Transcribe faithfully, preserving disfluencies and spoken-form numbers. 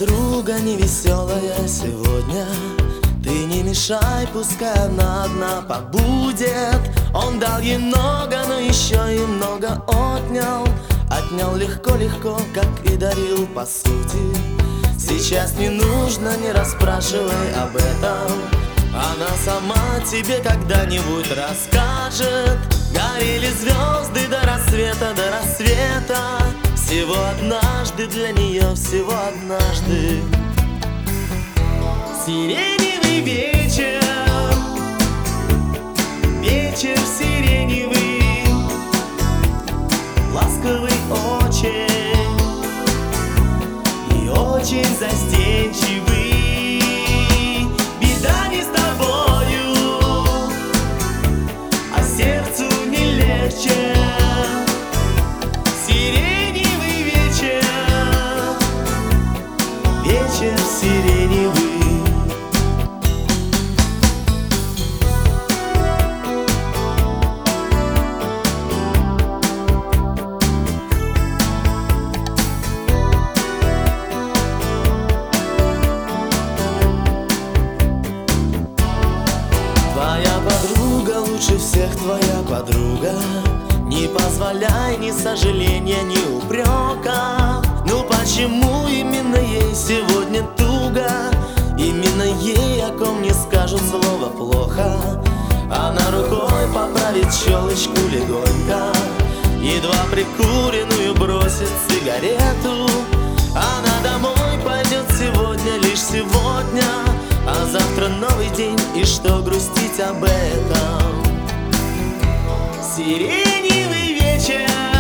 подруга невеселая сегодня. Ты не мешай, пускай она одна побудет. Он дал ей много, но еще и много отнял. Отнял легко-легко, как и дарил по сути. Сейчас не нужно, не расспрашивай об этом. Она сама тебе когда-нибудь расскажет. Горели звезды до рассвета, до рассвета. Всего однажды для нее, всего однажды. Сиреневый вечер, вечер сиреневый, ласковый очень и очень застенчивый. Беда не с тобою, а сердцу не легче. Сиреневый вечер, вечер сиреневый. Твоя подруга лучше всех, твоя подруга. Не позволяй ни сожаления, ни упрека. Ну почему именно ей сегодня туго? Именно ей, о ком не скажут слово плохо. Она рукой поправит челочку легонько, едва прикуренную бросит сигарету. Она домой пойдет сегодня, лишь сегодня. А завтра новый день, и что грустить об этом? Сиреневый вечер,